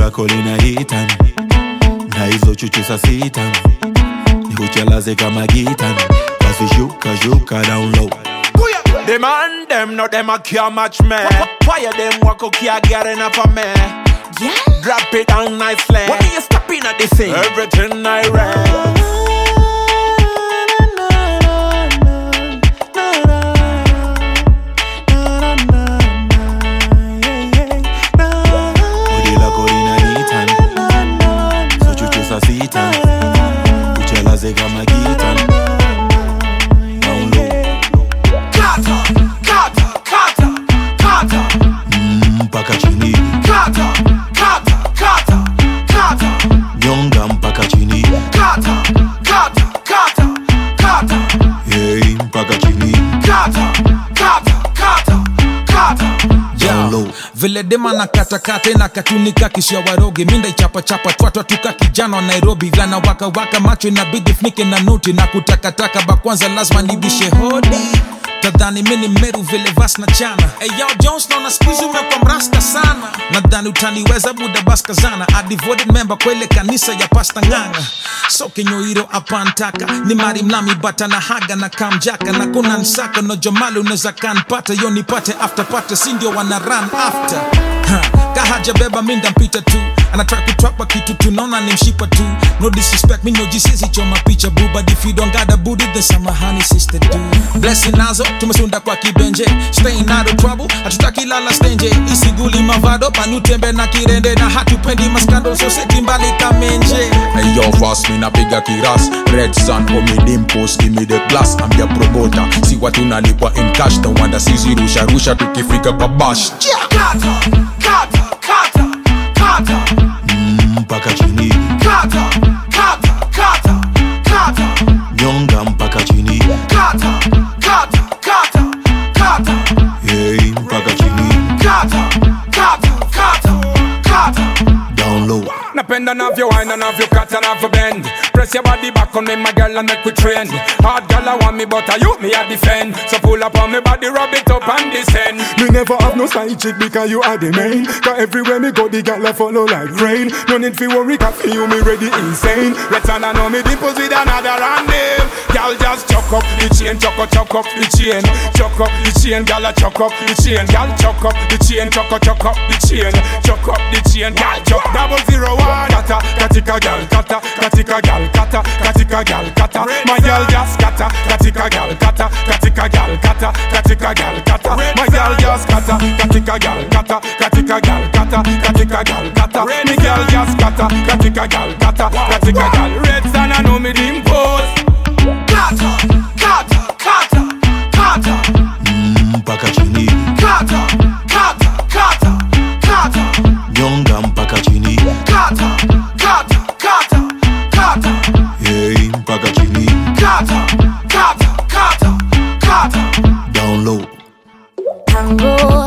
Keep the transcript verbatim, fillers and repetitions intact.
lako linaita na hizo chuchu sa sita nikuchalaze kama gita basi shuka shuka down low. Them and them, no them a can't match me. Fire them wako can't get enough of me. Yeah. Drop it down nicely. What are you stopping at this thing? Everything I read. Uchelaze kama gita down low. Kata, kata, kata, kata mpaka chini. Kata, kata, kata, kata Nyonga mpaka chini. Kata, kata, kata, kata Hey, mpaka chini. Kata, kata, kata, kata down low. Vile dema na kata kata na katunika kishia waroge. Minda ichapa chapa twatwa tuka kijana wa Nairobi. Gana waka waka macho inabidi fnike na nuti. Na kutakataka bakwanza lazima nibishe hodi. Tadhani mini meru vile vas na chana. Hey yo Jones naona squeeze umekwa mrasta sana. Nadhani utaniweza buda baska zana. A devoted member kwa ile kanisa ya pasta nganga. So kenyo hiro apantaka. Ni mari mlami bata na haga na kamjaka. Na kuna nsaka no jomali uneza kanpata. Yo nipate after pate sindio wana run after. Ha, kahaja beba minda mpita tu. Anataka kutrapa kitu tunaona ni mshipa tu. No disrespect me no jisisi choma picha boo. But if you don't got a booty then samahani sister do. Blessing nazo tumesunda kwa kibenje. Staying out of trouble hatutaki lala stenje. Isiguli mavado panutembe na kirende. Na hatupendi maskando so seti mbali kamenje. Hey yo fast me na piga kiras. Red Sun or me dimpos give me the plus. I'm your promoter. Si watu nalipwa in cash. No wonder sisi rusha rusha tukifika kwa bash. Kata, kata, kata, kata Mpaka chini. Kata, kata, kata, kata Nyonga mpaka chini. Kata, kata, kata, kata Hey, mpaka chini. Kata, kata, kata, kata down low. Napenda navyo wine and navyo cut and navyo bend. Press your body back on me my girl and make we trend. Hard girl I want me but I you me a defend. So pull up on me body rub it up and descend. Me never have no side chick because you are the main. Cause everywhere me go the girl I follow like rain. No need fi worry cause for you me ready insane. Let's and I know me dimples with another random. Girl just chuck up the chain, chuck up, chuck up the chain. Chuck up the chain, girl a chuck up the chain. Girl chuck up the chain, chuck up, chuck up the chain. Chuck up the chain, girl chuck double zero one. Kata, katika gal, kata, katika gal, kata, katika gal, kata. My girl just kata, katika gal, kata, katika gal, kata, katika gal, kata. My girl just kata, katika gal, kata, katika gal, kata, katika gal, kata. My girl just kata, katika gal, kata, katika gal. Red Sun I know me dimples. Kata, kata, kata, kata Mpaka chini. Kata, kata, kata, kata Nyonga mpaka chini. Kata, kata, kata, kata Hey, mpaka chini. Kata, kata, kata, kata down low. Tango